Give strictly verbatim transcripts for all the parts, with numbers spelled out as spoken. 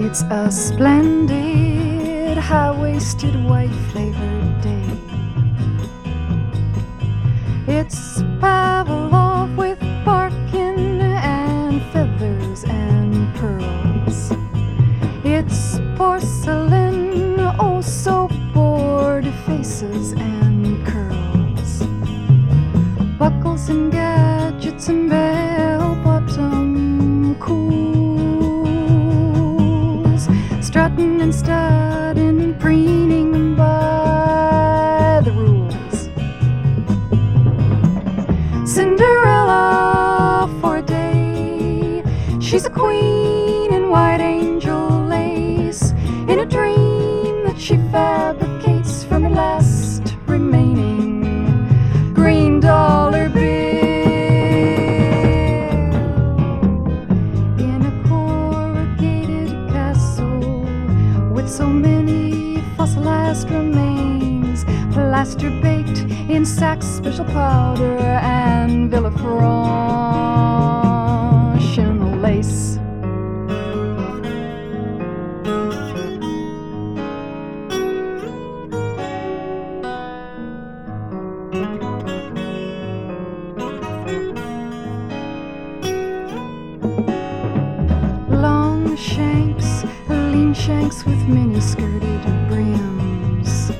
It's a splendid, high-waisted, white-flavored day. It's Pavlov with barkin and feathers and pearls. It's porcelain, oh so bored, faces and curls. Buckles and gadgets and bell-bottom cools. Strutting and studding and preening by the rules. Cinderella for a day. She's a queen in white angel lace, in a dream that she fabricates from her last remaining green dollar bill. In a corrugated castle with so many fossilized remains, plaster baked in Saks special powder and Villefranche in lace. Long shanks, lean shanks with mini-skirted brims.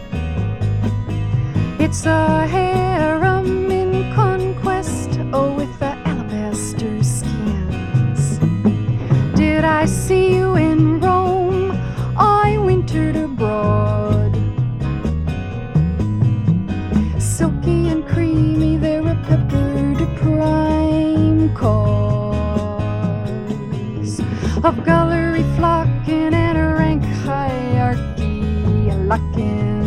It's a harem in conquest, oh, with the alabaster skins. Did I see you in Rome? I wintered abroad. Silky and creamy, they're a peppered prime cause of gallery flocking and a rank hierarchy locking.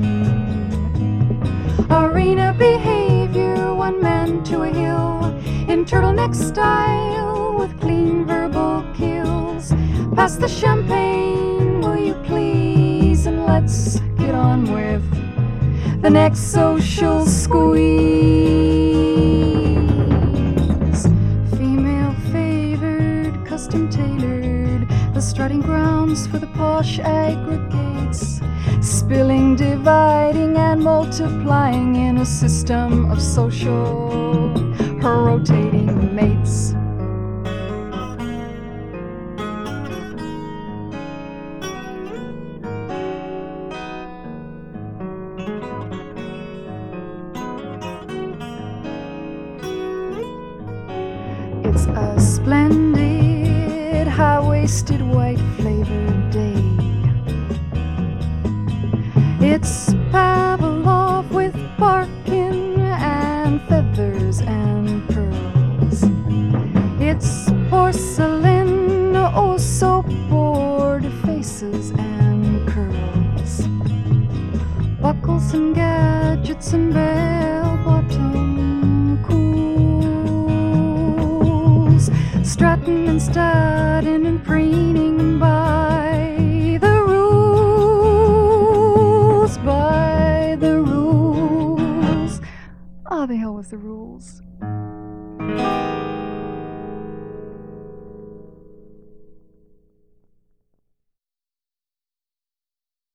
Arena behavior, one man to a hill, in turtleneck style with clean verbal kills. Pass the champagne, will you please, and let's get on with the next social squeeze. Female favored, custom tailored, the strutting grounds for the posh aggregates, spilling, dividing, and multiplying in a system of social, her rotating mates. It's a splendid, high-waisted, white-flavored day. It's Pavlov with barkin and feathers and pearls. It's porcelain, oh so bored, faces and curls. Buckles and gadgets and bell-bottom cools. Strutting and studding and preening by the rules, by the rules. Ah, the hell with the rules.